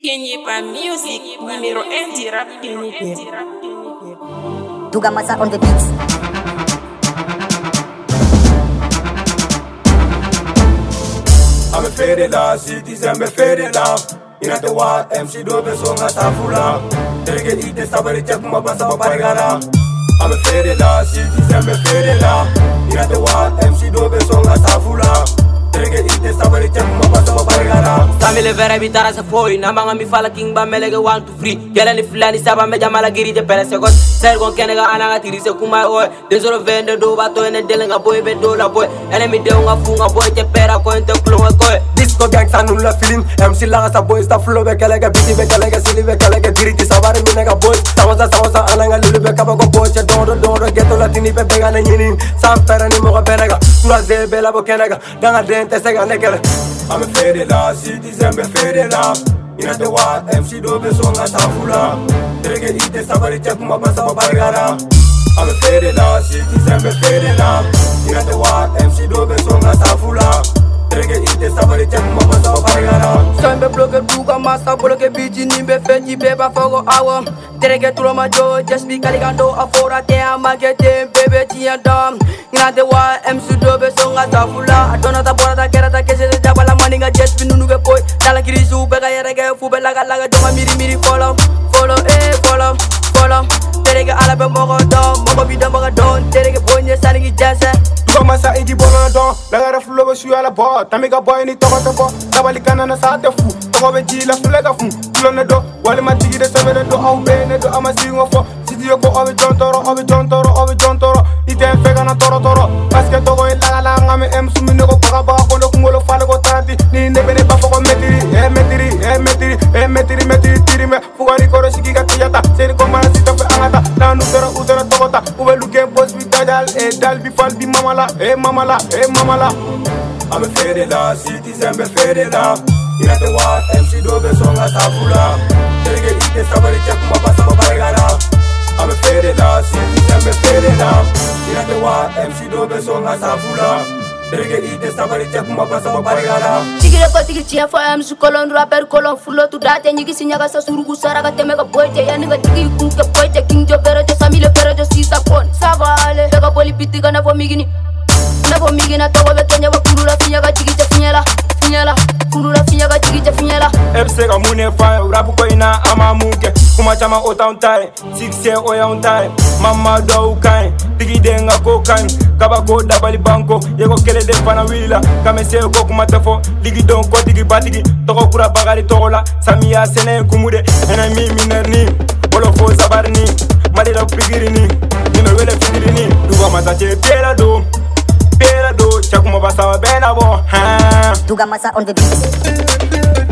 Kenye pa music, numéro 1 du rap Kenye. Douga Massa on the beats. I'm a faded la, citizen be faded la. Ina te wa MC do be songa tafula. Terege ite sabari check ma basa ba parigara. I'm a faded la, citizen be faded la. Ina te wa MC do be songa tafula. Terege ite sabari check ma basa ba parigara. Samile vera bitara sa foi na manga mi fala king ba melege want to free gela ni fulani saba me jamala giri de pere se got ser gon kenega ananga tiri se kuma o desoro vende do ba to ene delenga boy be do la boy ene mi de nga funga boy te pera ko ente klo ko Disco gang sa nulla feeling MC la sa boy sta flow be kelega biti be kelega sili be kelega diriti sabari mi nega boy samosa ananga lulu be kaba ko boy do geto latini be be gana nyini sam pera ni mo ko benega tura ze be la bo kenega danga dente se ga nekele I'm a faded la, citizen be faded la. Ina te wa MC do be songa tafula. Terege ite sabari check ma basa ba parigara. I'm a faded la, citizen be faded la. Ina te wa MC do be songa tafula. Terege ite sabari check ma basa ba parigara. Sambe bloke Douga Massa bloke biti ni be feti be ba fogo awo. Terege tulo ma jo just be kaligando afora te amagete bebe tiandam. Ina te wa MC do be songa tafula. Adona ta bora ta kera ta kese de jabala maninga just be nunu be boy. Dala kirisu be ga yere ge fu be laga jonga miri follow Terege ala be mogo bi da mogo don terege bonye sanigi jase. Douga Massa igi bono don laga ref lobe su ala bo tamiga boy ni togo togo tabali kanana sa te fu togo be ji la fulega fu lone do wali ma tigi de sebe do au be ne do amasi ngofo sidi yo ko obi jontoro ite fega na toro parce que togo ila la ngame em sumi ne ko baga ba ko ko ngolo fale ko tanti ni ne bene ba ko metiri tiri me fugari ko sigi ga tiyata seri ko mara sito fe angata na nu udara togota ube luke boss bi dal e dal bi fal bi mamala I'm a faded la, citizen be faded la. Ina te wa MC do be songa tafula. Terege ite sabari check ma basa ba parigara. I'm a faded la, citizen be faded la. Ina te wa MC do be songa tafula. Terege ite sabari check ma basa ba parigara. Tigre ko tigre chia fo am su kolon rapper kolon fulo tu date nyigi sinyaga sa surugu saraga temega boyte yaniga tigi kunke boyte king jo vero jo samile vero jo sisa kon savale pega boli pitika na fo migini togo be kenya wa kurula finyaga tigi te finyala kurula finyaga tigi te finyala MC ga mune fa rap ko ina ama muke kuma chama ota untai 6 oya untai mama do kai tigi denga ko kan kaba ko dabali banko yego kele de fana wila kame se ko kuma tafo ligi don ko tigi batigi togo kura bagari togola samia sene kumude ena mi minerni bolo fo zabarni malira pigirini nimero wele pigirini Douga Massa che pera do chakuma basa bena bo Douga Massa on the beats.